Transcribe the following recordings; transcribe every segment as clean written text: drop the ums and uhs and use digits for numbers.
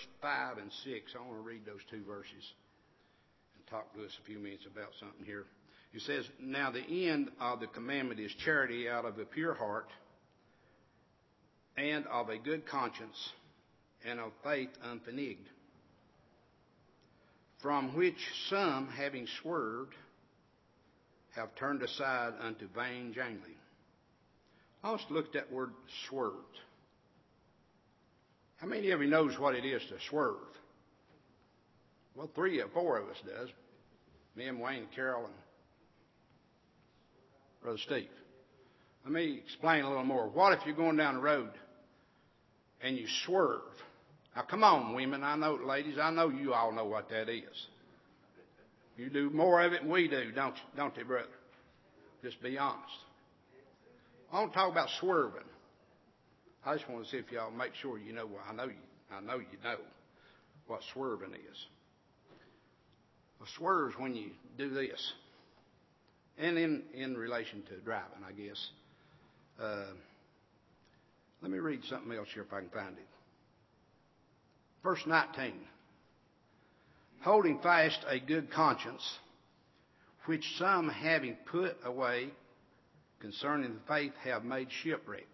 5 and 6. I want to read those two verses and talk to us a few minutes about something here. It says, "Now the end of the commandment is charity out of a pure heart and of a good conscience and of faith unfeigned, from which some, having swerved, have turned aside unto vain jangling." I want us to look at that word swerved. How many of you knows what it is to swerve? Well, 3 or 4 of us does. Me and Wayne, Carol, and Brother Steve. Let me explain a little more. What if you're going down the road and you swerve? Now, come on, women. I know, ladies, I know you all know what that is. You do more of it than we do, don't you, brother? Just be honest. I want to talk about swerving. I just want to see if y'all make sure you know what I know you know what swerving is. Well, swerve is when you do this. And in relation to driving, I guess. Let me read something else here if I can find it. Verse 19. "Holding fast a good conscience, which some having put away concerning the faith have made shipwreck."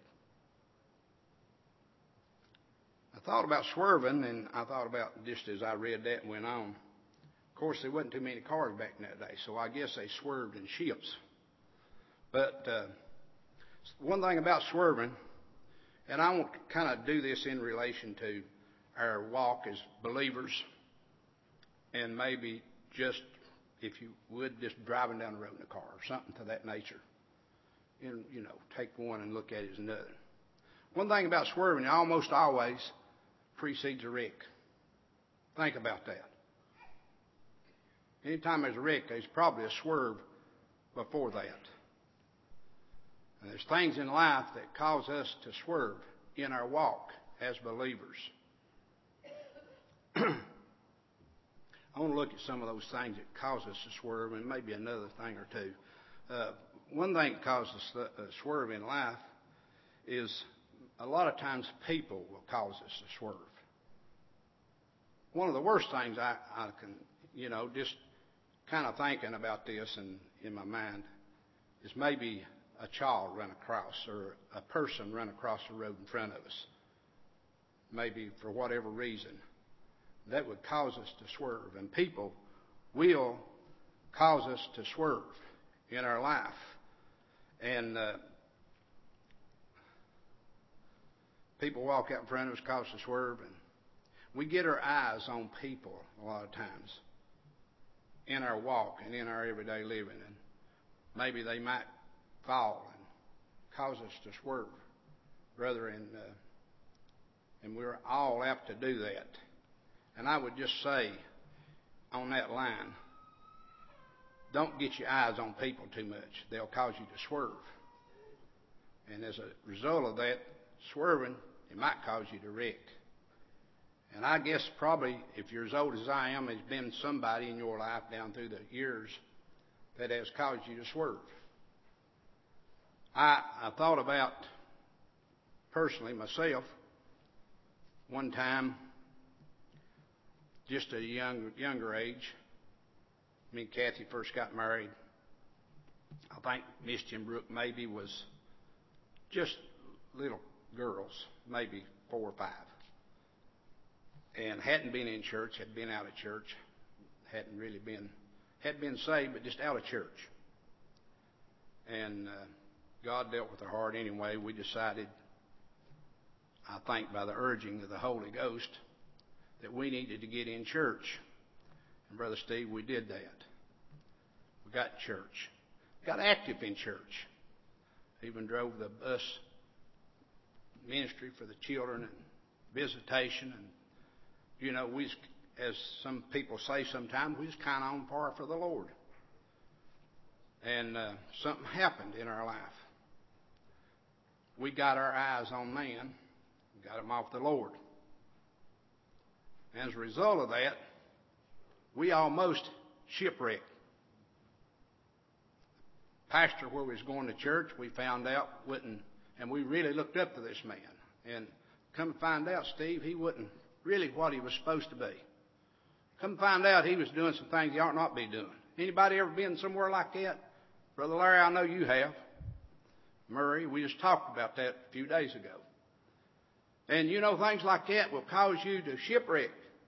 I thought about swerving, and I thought about, just as I read that and went on, of course, there wasn't too many cars back in that day, so I guess they swerved in ships. But one thing about swerving, and I want to kind of do this in relation to our walk as believers, and maybe just, if you would, just driving down the road in a car or something to that nature. And, take one and look at it as another. One thing about swerving, it almost always precedes a wreck. Think about that. Anytime there's a wreck, there's probably a swerve before that. And there's things in life that cause us to swerve in our walk as believers. I want to look at some of those things that cause us to swerve, and maybe another thing or two. One thing that causes us to swerve in life is a lot of times people will cause us to swerve. One of the worst things I can, just kind of thinking about this and in my mind, is maybe a child run across or a person run across the road in front of us. Maybe for whatever reason. That would cause us to swerve. And people will cause us to swerve in our life. And people walk out in front of us, cause us to swerve. And we get our eyes on people a lot of times in our walk and in our everyday living. And maybe they might fall and cause us to swerve, brother. And we're all apt to do that. And I would just say on that line, don't get your eyes on people too much. They'll cause you to swerve. And as a result of that swerving, it might cause you to wreck. And I guess probably if you're as old as I am, there's been somebody in your life down through the years that has caused you to swerve. I thought about, personally, myself, one time, just at a younger age, me and Kathy first got married. I think Misty and Brooke maybe was just little girls, maybe 4 or 5. And hadn't been in church, had been out of church, had been saved, but just out of church. And God dealt with her heart anyway. We decided, I think by the urging of the Holy Ghost, that we needed to get in church. And Brother Steve, we did that. We got in church. Got active in church. Even drove the bus ministry for the children and visitation. And, we, as some people say sometimes, we was kind of on par for the Lord. And something happened in our life. We got our eyes on man, got them off the Lord. And as a result of that, we almost shipwrecked. Pastor, where we was going to church, we found out wouldn't, and we really looked up to this man. And come to find out, Steve, he wasn't really what he was supposed to be. Come find out he was doing some things he ought not be doing. Anybody ever been somewhere like that? Brother Larry, I know you have. Murray, we just talked about that a few days ago. And you know, things like that will cause you to shipwreck.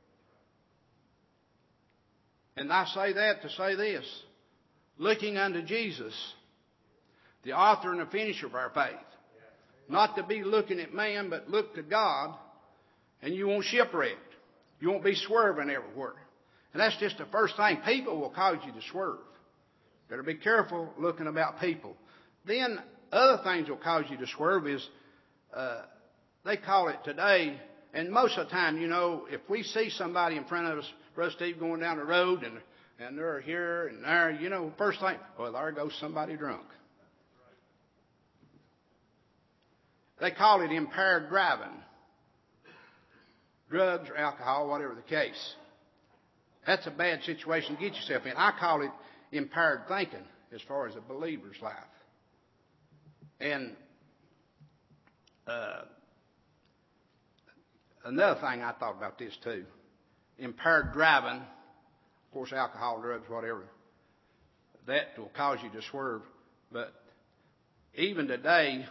And I say that to say this. Looking unto Jesus, the author and the finisher of our faith. Not to be looking at man, but look to God, and you won't shipwreck. You won't be swerving everywhere. And that's just the first thing. People will cause you to swerve. Better be careful looking about people. Then other things will cause you to swerve is, they call it today, and most of the time, you know, if we see somebody in front of us, Brother Steve, going down the road, and they're here and there, you know, first thing, well, there goes somebody drunk. They call it impaired driving. Drugs or alcohol, whatever the case. That's a bad situation to get yourself in. I call it impaired thinking as far as a believer's life. And another thing I thought about this too. Impaired driving, of course, alcohol, drugs, whatever. That will cause you to swerve. But even today,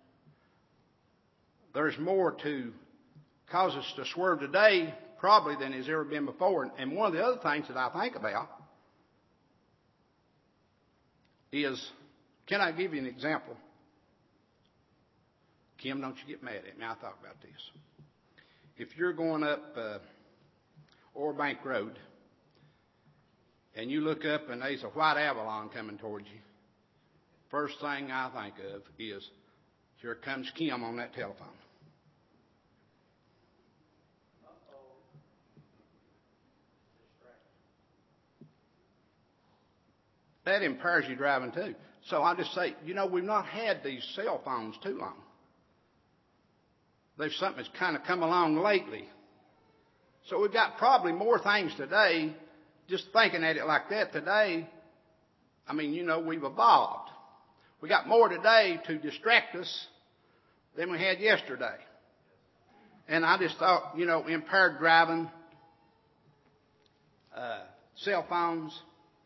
there's more to cause us to swerve today probably than has ever been before. And one of the other things that I think about is, can I give you an example? Kim, don't you get mad at me. I thought about this. If you're going up Orbank Road and you look up and there's a white Avalon coming towards you, first thing I think of is, here comes Kim on that telephone. That impairs you driving too. So I just say, you know, we've not had these cell phones too long. There's something that's kind of come along lately. So we've got probably more things today, just thinking at it like that today. I mean, you know, we've evolved. We got more today to distract us than we had yesterday. And I just thought, you know, impaired driving, cell phones,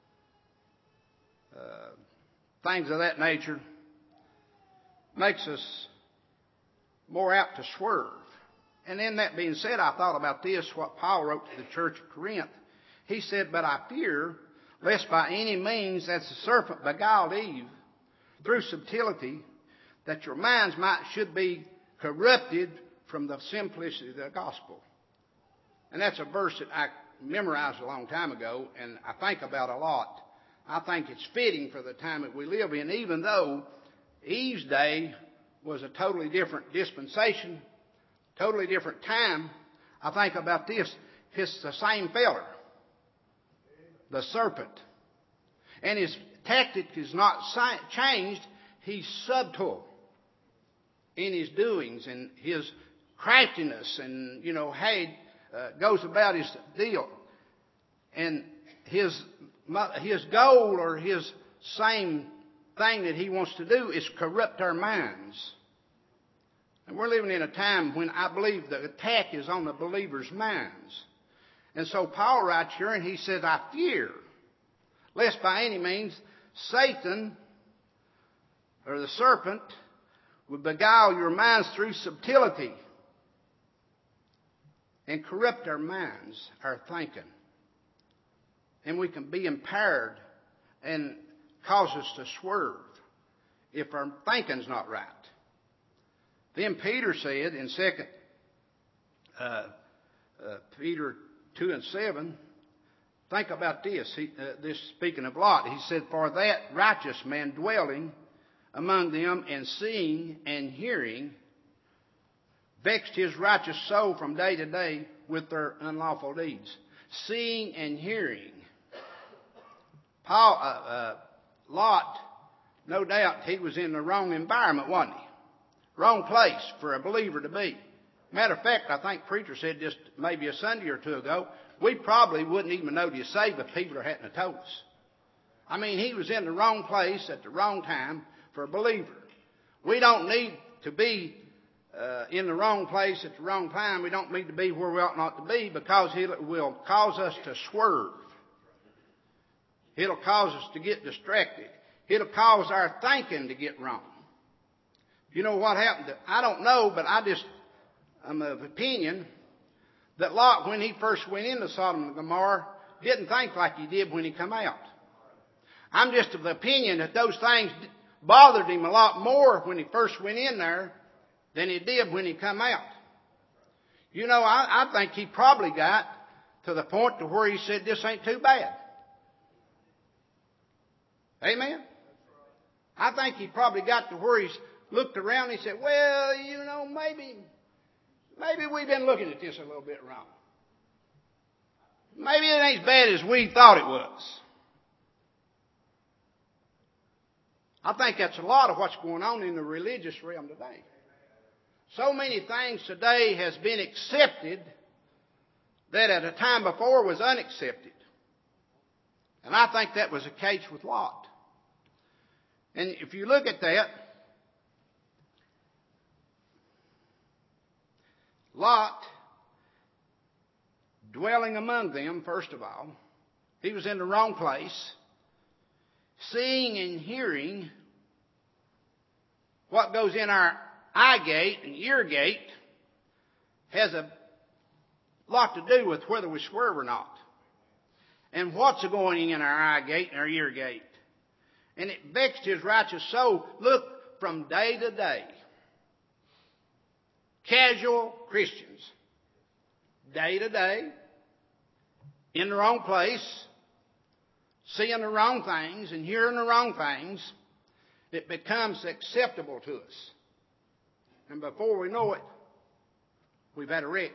things of that nature, makes us more apt to swerve. And then that being said, I thought about this, what Paul wrote to the church of Corinth. He said, but I fear, lest by any means, as the serpent beguiled Eve through subtlety, that your minds should be corrupted from the simplicity of the gospel. And that's a verse that I memorized a long time ago, and I think about a lot. I think it's fitting for the time that we live in, even though Eve's day was a totally different dispensation, totally different time. I think about this. It's the same feller, the serpent. And his tactic is not changed. He's subtle in his doings and his craftiness and, you know, how he goes about his deal. And his goal or his same thing that he wants to do is corrupt our minds. And we're living in a time when I believe the attack is on the believer's minds. And so Paul writes here and he says, I fear, lest by any means Satan or the serpent would beguile your minds through subtlety and corrupt our minds, our thinking. And we can be impaired and cause us to swerve if our thinking's not right. Then Peter said in 2 Peter 2:7, think about this. This speaking of Lot, he said, for that righteous man dwelling among them and seeing and hearing vexed his righteous soul from day to day with their unlawful deeds. Seeing and hearing. Lot, no doubt he was in the wrong environment, wasn't he? Wrong place for a believer to be. Matter of fact, I think preacher said just maybe a Sunday or two ago, we probably wouldn't even know he was saved if people hadn't have told us. I mean, he was in the wrong place at the wrong time for a believer. We don't need to be in the wrong place at the wrong time. We don't need to be where we ought not to be, because it will cause us to swerve. It'll cause us to get distracted. It'll cause our thinking to get wrong. You know what happened? I don't know, but I'm of opinion that Lot, when he first went into Sodom and Gomorrah, didn't think like he did when he come out. I'm just of the opinion that those things bothered him a lot more when he first went in there than he did when he come out. You know, I think he probably got to the point to where he said, this ain't too bad. Amen? I think he probably got to where he's looked around and he said, well, you know, maybe we've been looking at this a little bit wrong. Maybe it ain't as bad as we thought it was. I think that's a lot of what's going on in the religious realm today. So many things today has been accepted that at a time before was unaccepted. And I think that was the case with Lot. And if you look at that, Lot, dwelling among them, first of all, he was in the wrong place, seeing and hearing what goes in our eye gate and ear gate has a lot to do with whether we swerve or not. And what's going in our eye gate and our ear gate. And it vexed his righteous soul. Look, from day to day, casual Christians, day to day, in the wrong place, seeing the wrong things and hearing the wrong things, it becomes acceptable to us. And before we know it, we've had a wreck.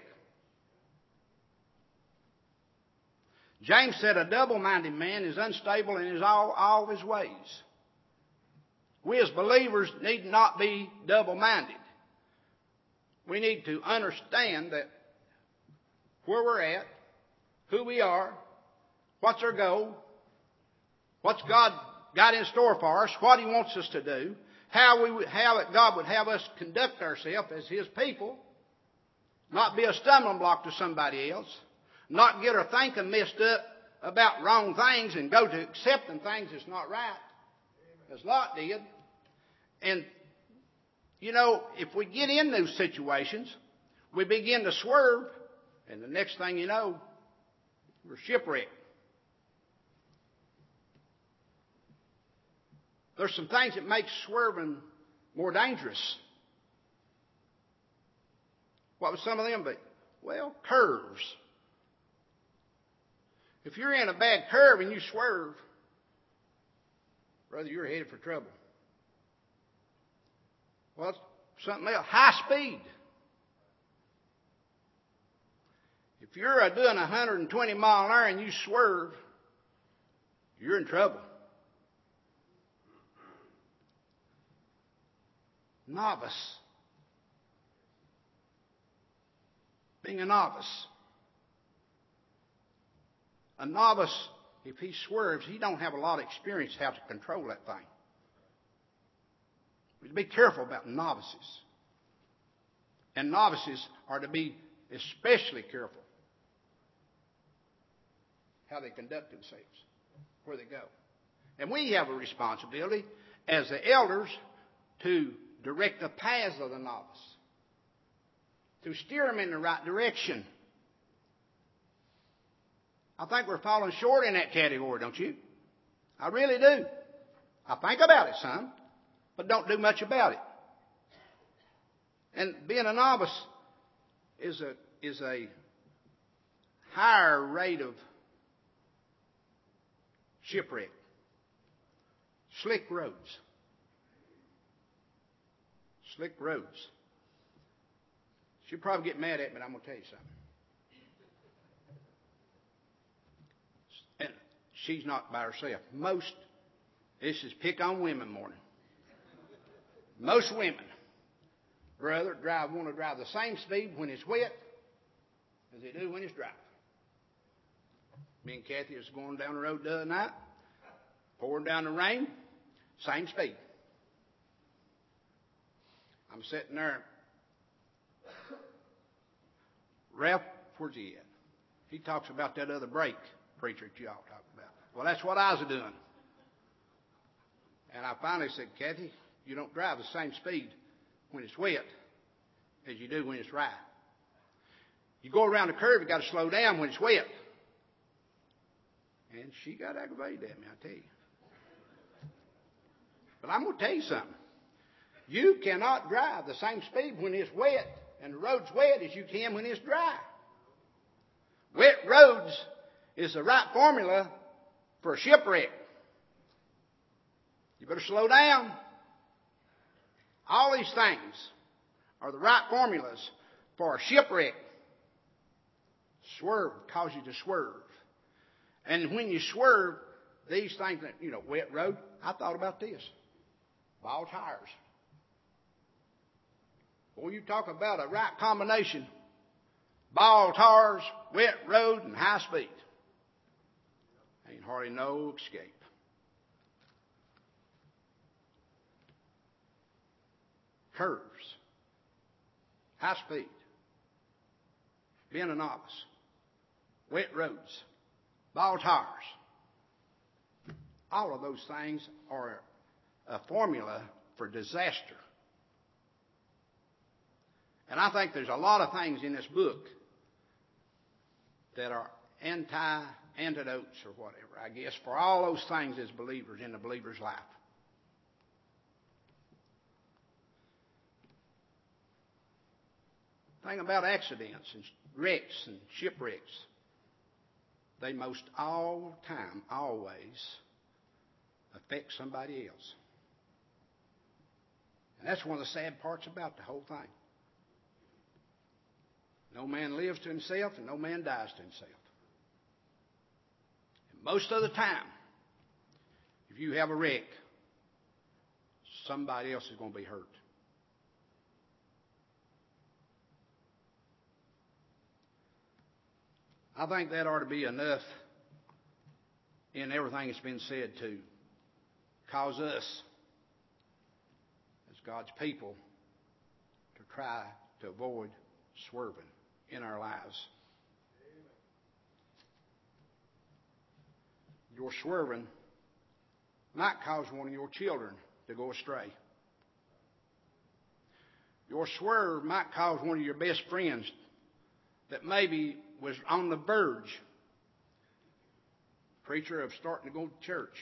James said a double-minded man is unstable in all of his ways. We as believers need not be double-minded. We need to understand that where we're at, who we are, what's our goal, what's God got in store for us, what He wants us to do, how God would have us conduct ourselves as His people, not be a stumbling block to somebody else, not get our thinking messed up about wrong things and go to accepting things that's not right, as Lot did. And, you know, if we get in those situations, we begin to swerve, and the next thing you know, we're shipwrecked. There's some things that make swerving more dangerous. What would some of them be? Well, curves. If you're in a bad curve and you swerve, brother, you're headed for trouble. Well, something else. High speed. If you're doing 120 mile an hour and you swerve, you're in trouble. Novice. Being a novice. A novice, if he swerves, he don't have a lot of experience how to control that thing. We have to be careful about novices. And novices are to be especially careful how they conduct themselves, where they go. And we have a responsibility as the elders to direct the paths of the novice, to steer them in the right direction. I think we're falling short in that category, don't you? I really do. I think about it some, but don't do much about it. And being a novice is a higher rate of shipwreck. Slick roads. Slick roads. She'll probably get mad at me, but I'm going to tell you something. And she's not by herself. This is pick on women morning. Most women, brother, want to drive the same speed when it's wet as they do when it's dry. Me and Kathy was going down the road the other night, pouring down the rain, same speed. I'm sitting there Ralph, where's he at? He talks about that other brake, preacher, that y'all talk about. Well, that's what I was doing. And I finally said, Kathy, you don't drive the same speed when it's wet as you do when it's dry. You go around the curve, you got to slow down when it's wet. And she got aggravated at me, I tell you. But I'm going to tell you something. You cannot drive the same speed when it's wet and the road's wet as you can when it's dry. Wet roads is the right formula for a shipwreck. You better slow down. All these things are the right formulas for a shipwreck. Swerve cause you to swerve. And when you swerve, these things that, wet road, I thought about this. Ball tires. Boy, you talk about a right combination. Ball tires, wet road, and high speed. Ain't hardly no escape. Curves. High speed. Being a novice. Wet roads. Ball tires. All of those things are a formula for disaster. And I think there's a lot of things in this book that are antidotes or whatever, I guess, for all those things as believers in the believer's life. Think about accidents and wrecks and shipwrecks. They most all time, always affect somebody else. And that's one of the sad parts about the whole thing. No man lives to himself and no man dies to himself. And most of the time, if you have a wreck, somebody else is going to be hurt. I think that ought to be enough in everything that's been said to cause us, as God's people, to try to avoid swerving in our lives. Your swerving might cause one of your children to go astray. Your swerve might cause one of your best friends that maybe was on the verge, preacher, of starting to go to church.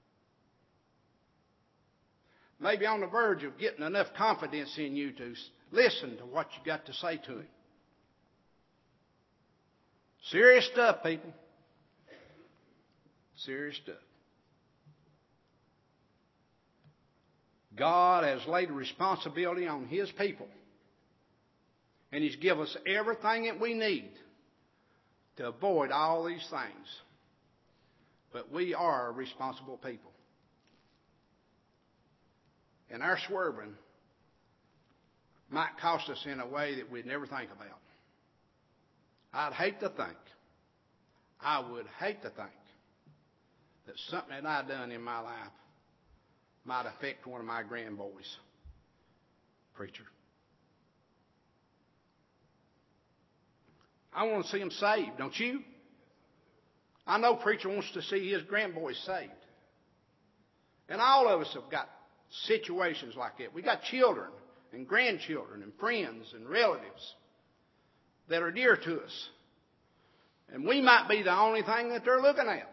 Maybe on the verge of getting enough confidence in you to listen to what you got to say to him. Serious stuff, people. Serious stuff. God has laid a responsibility on His people. And He's given us everything that we need to avoid all these things. But we are responsible people. And our swerving might cost us in a way that we'd never think about. I would hate to think that something that I've done in my life might affect one of my grandboys, preacher. I want to see them saved, don't you? I know preacher wants to see his grandboys saved. And all of us have got situations like that. We got children and grandchildren and friends and relatives that are dear to us. And we might be the only thing that they're looking at.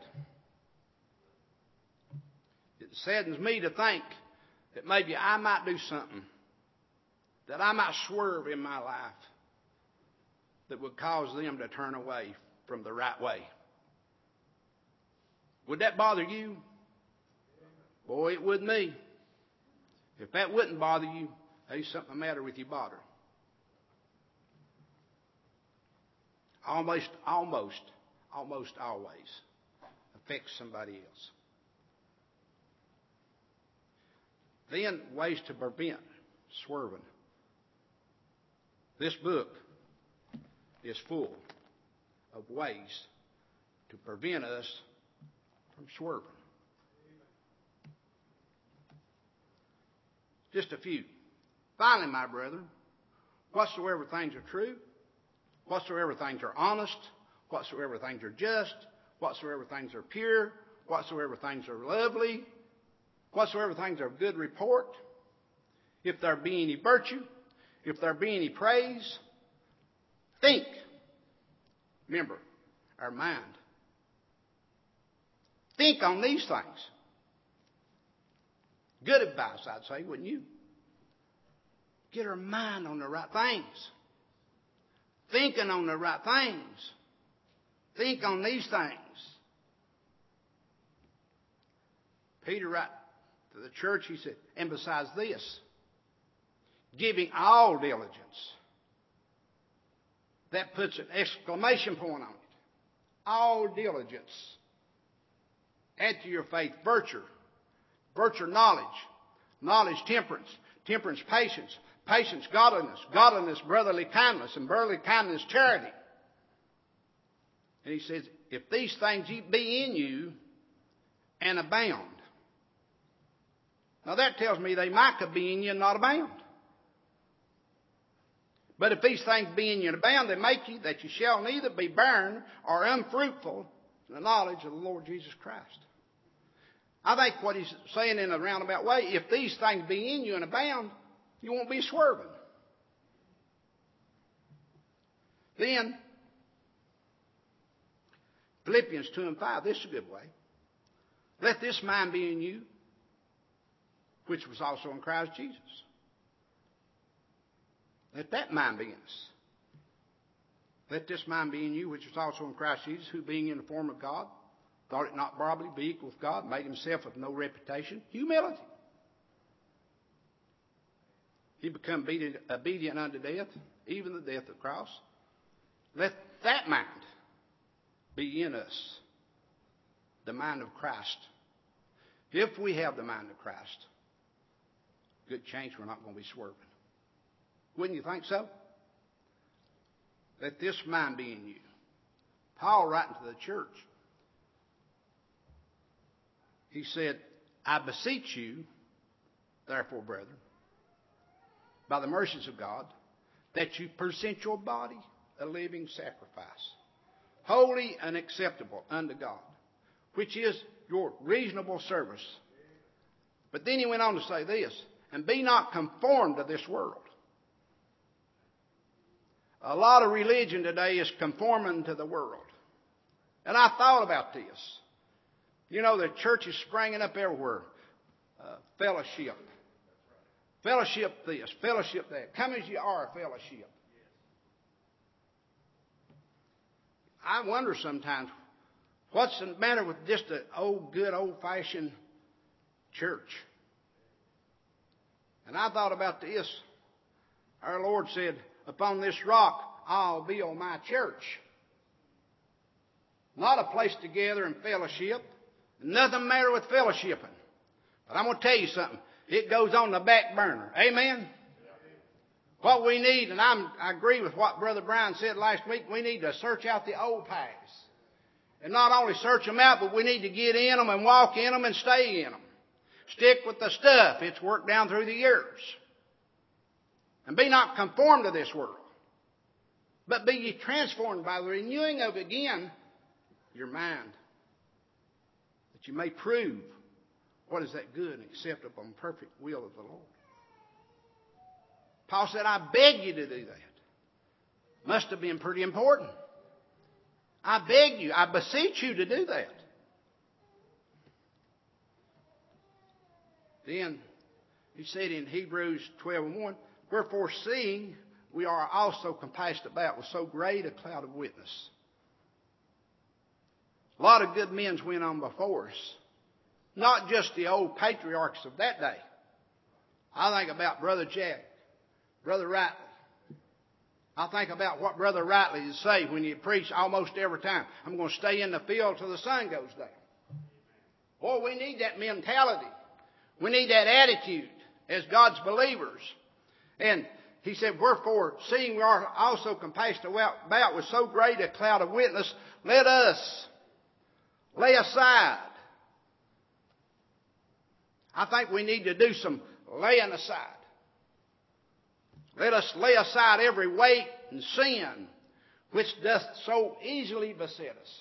It saddens me to think that maybe I might do something, that I might swerve in my life that would cause them to turn away from the right way. Would that bother you? Boy, it would me. If that wouldn't bother you, there's something the matter with your body. Almost always affects somebody else. Then, ways to prevent swerving. This book is full of ways to prevent us from swerving. Just a few. Finally, my brethren, whatsoever things are true, whatsoever things are honest, whatsoever things are just, whatsoever things are pure, whatsoever things are lovely, whatsoever things are of good report, if there be any virtue, if there be any praise, think. Remember, our mind. Think on these things. Good advice, I'd say, wouldn't you? Get our mind on the right things. Thinking on the right things. Think on these things. Peter, right to the church, he said, and besides this, giving all diligence. That puts an exclamation point on it. All diligence. Add to your faith virtue. Virtue knowledge. Knowledge temperance. Temperance patience. Patience godliness. Godliness brotherly kindness. And brotherly kindness charity. And he says, if these things be in you and abound. Now that tells me they might could be in you and not abound. But if these things be in you and abound, they make you that you shall neither be barren or unfruitful in the knowledge of the Lord Jesus Christ. I think what he's saying in a roundabout way, if these things be in you and abound, you won't be swerving. Then, Philippians 2 and 5, this is a good way. Let this mind be in you, which was also in Christ Jesus. Let that mind be in us. Let this mind be in you, which was also in Christ Jesus, who being in the form of God, thought it not robbery to be equal with God, made himself of no reputation. Humility. He became obedient unto death, even the death of the cross. Let that mind be in us, the mind of Christ. If we have the mind of Christ, good chance we're not going to be swerving. Wouldn't you think so? Let this mind be in you. Paul writing to the church, he said, I beseech you, therefore, brethren, by the mercies of God, that you present your body a living sacrifice, holy and acceptable unto God, which is your reasonable service. But then he went on to say this, and be not conformed to this world. A lot of religion today is conforming to the world. And I thought about this. You know, the church is springing up everywhere. Fellowship. Fellowship this, fellowship that. Come as you are, fellowship. I wonder sometimes, what's the matter with just an good old-fashioned church? And I thought about this. Our Lord said, upon this rock I'll build my church. Not a place to gather and fellowship. Nothing matter with fellowshipping. But I'm going to tell you something. It goes on the back burner. Amen? What we need, and I agree with what Brother Brian said last week, we need to search out the old paths. And not only search them out, but we need to get in them and walk in them and stay in them. Stick with the stuff. It's worked down through the years. And be not conformed to this world, but be ye transformed by the renewing of again your mind, that you may prove what is that good and acceptable and perfect will of the Lord. Paul said, I beg you to do that. Must have been pretty important. I beg you, I beseech you to do that. Then he said in Hebrews 12:1, wherefore seeing we are also compassed about with so great a cloud of witness. A lot of good men's went on before us. Not just the old patriarchs of that day. I think about Brother Jack, Brother Rightly. I think about what Brother Rightly would say when he preached almost every time. I'm going to stay in the field till the sun goes down. Boy, we need that mentality. We need that attitude as God's believers. And he said, wherefore, seeing we are also compassed about with so great a cloud of witness, let us lay aside. I think we need to do some laying aside. Let us lay aside every weight and sin which doth so easily beset us.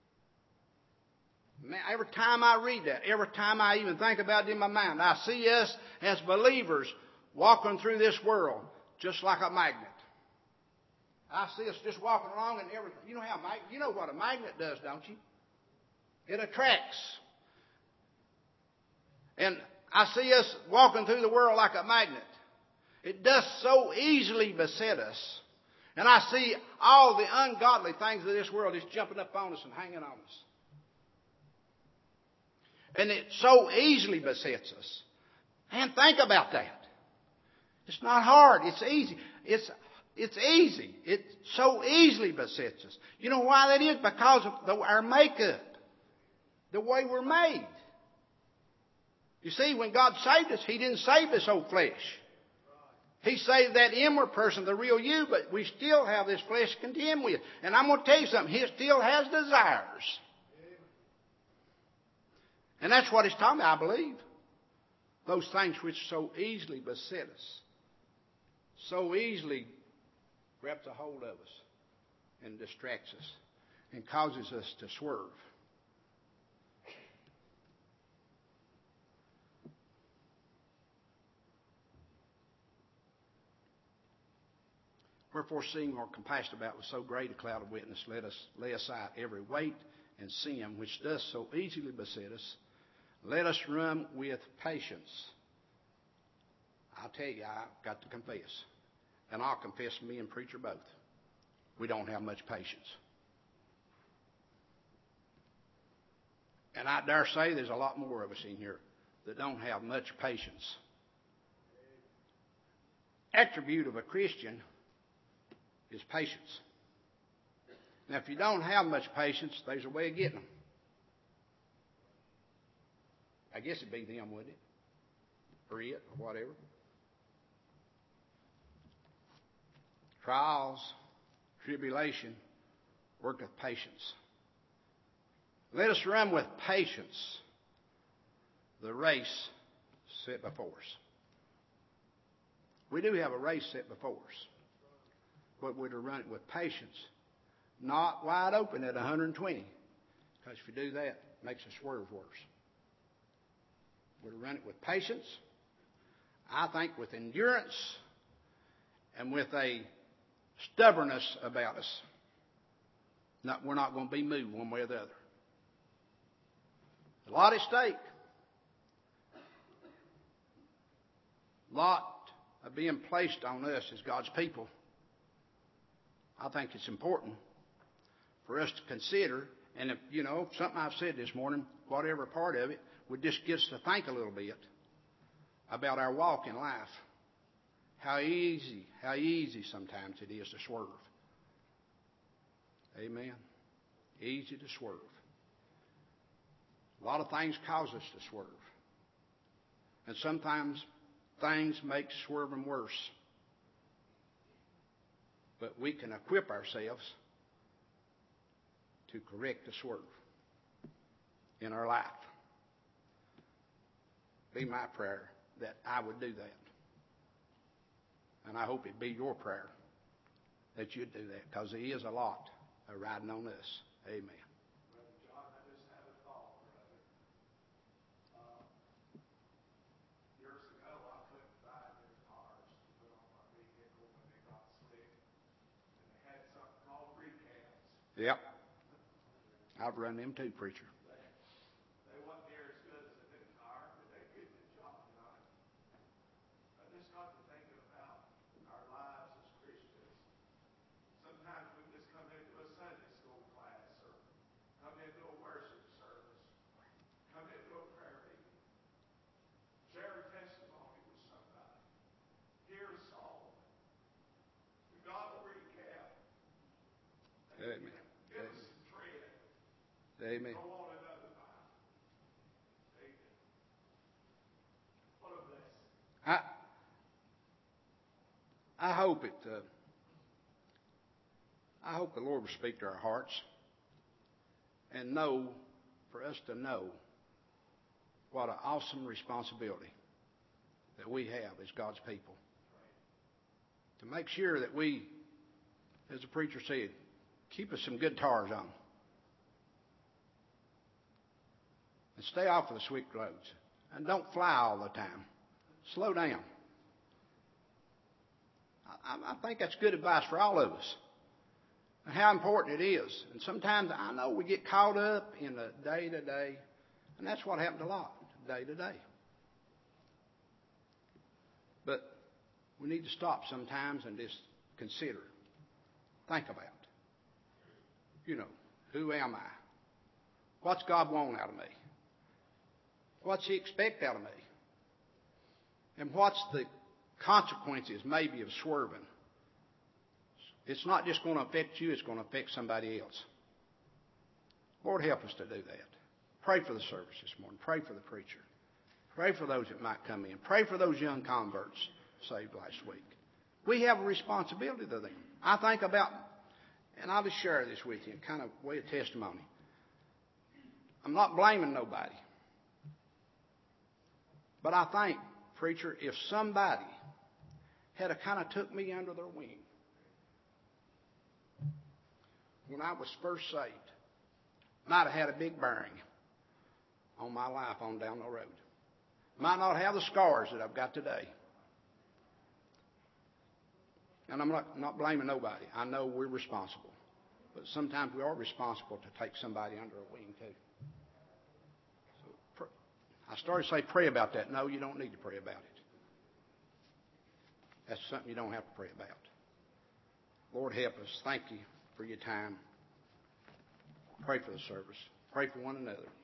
Man, every time I read that, every time I even think about it in my mind, I see us as believers walking through this world just like a magnet. I see us just walking along and everything. You know what a magnet does, don't you? It attracts. And I see us walking through the world like a magnet. It does so easily beset us. And I see all the ungodly things of this world just jumping up on us and hanging on us. And it so easily besets us. And think about that. It's not hard. It's easy. It's easy. It so easily besets us. You know why that is? Because of our makeup. The way we're made. You see, when God saved us, He didn't save this old flesh. He saved that inward person, the real you, but we still have this flesh to contend with. And I'm going to tell you something. He still has desires. And that's what He's talking about, I believe. Those things which so easily beset us. So easily grabs a hold of us and distracts us and causes us to swerve. Wherefore, seeing or compassed about with so great a cloud of witness, let us lay aside every weight and sin which does so easily beset us. Let us run with patience. I'll tell you, I've got to confess. And I'll confess me and preacher both. We don't have much patience. And I dare say there's a lot more of us in here that don't have much patience. Attribute of a Christian is patience. Now, if you don't have much patience, there's a way of getting them. I guess it'd be them, wouldn't it? Or it, or whatever. Trials, tribulation, worketh patience. Let us run with patience the race set before us. We do have a race set before us. But we're to run it with patience, not wide open at 120. Because if you do that, it makes us swerve worse. We're to run it with patience, I think with endurance, and with a stubbornness about us. We're not going to be moved one way or the other. A lot at stake. A lot of being placed on us as God's people. I think it's important for us to consider, and if, something I've said this morning, whatever part of it, would just get us to think a little bit about our walk in life. How easy sometimes it is to swerve. Amen. Easy to swerve. A lot of things cause us to swerve. And sometimes things make swerving worse. But we can equip ourselves to correct the swerve in our life. Be my prayer that I would do that. And I hope it be your prayer that you'd do that, because there is a lot riding on us. Amen. Brother John, I just had a thought, brother. Years ago, I couldn't buy new cars to put on my vehicle when they got slick. And they had something called recabs. Yep. I've run them too, preacher. They weren't near as good as a new car, but they did the job done. I just got to thinking about our lives as Christians. Sometimes we just come into a Sunday school class or come into a worship service, come into a prayer meeting, share a testimony with somebody, hear a song. We got a recap. Amen. Give us some tread. Amen. Go on another mile. Amen. What a blessing. I hope it. I hope the Lord will speak to our hearts and for us to know what an awesome responsibility that we have as God's people. To make sure that we, as the preacher said, Keep us some good tires on. And stay off of the sweet roads. And don't fly all the time. Slow down. I think that's good advice for all of us. And how important it is. And sometimes I know we get caught up in the day-to-day. And that's what happens a lot, day-to-day. But we need to stop sometimes and just consider. Think about. Who am I? What's God want out of me? What's He expect out of me? And what's the consequences maybe of swerving? It's not just going to affect you, it's going to affect somebody else. Lord, help us to do that. Pray for the service this morning. Pray for the preacher. Pray for those that might come in. Pray for those young converts saved last week. We have a responsibility to them. I think about, and I'll just share this with you, kind of way of testimony. I'm not blaming nobody. But I think, preacher, if somebody had a kind of took me under their wing when I was first saved, might have had a big bearing on my life on down the road. Might not have the scars that I've got today. And I'm not blaming nobody. I know we're responsible. But sometimes we are responsible to take somebody under a wing too. So I started to say pray about that. No, you don't need to pray about it. That's something you don't have to pray about. Lord, help us. Thank you for your time. Pray for the service. Pray for one another.